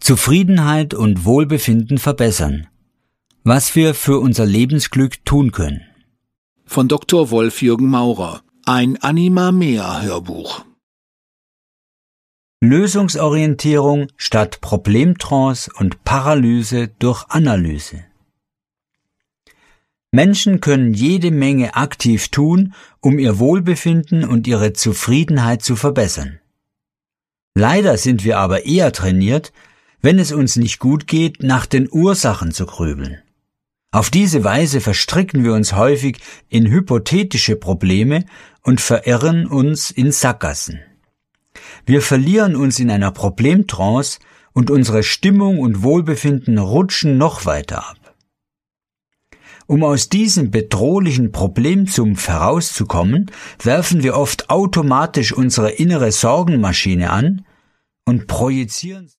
Zufriedenheit und Wohlbefinden verbessern. Was wir für unser Lebensglück tun können. Von Dr. Wolf-Jürgen Maurer. Ein Anima-Mea-Hörbuch. Lösungsorientierung statt Problemtrance und Paralyse durch Analyse. Menschen können jede Menge aktiv tun, um ihr Wohlbefinden und ihre Zufriedenheit zu verbessern. Leider sind wir aber eher trainiert, wenn es uns nicht gut geht, nach den Ursachen zu grübeln. Auf diese Weise verstricken wir uns häufig in hypothetische Probleme und verirren uns in Sackgassen. Wir verlieren uns in einer Problemtrance und unsere Stimmung und Wohlbefinden rutschen noch weiter ab. Um aus diesem bedrohlichen Problemsumpf herauszukommen, werfen wir oft automatisch unsere innere Sorgenmaschine an und projizieren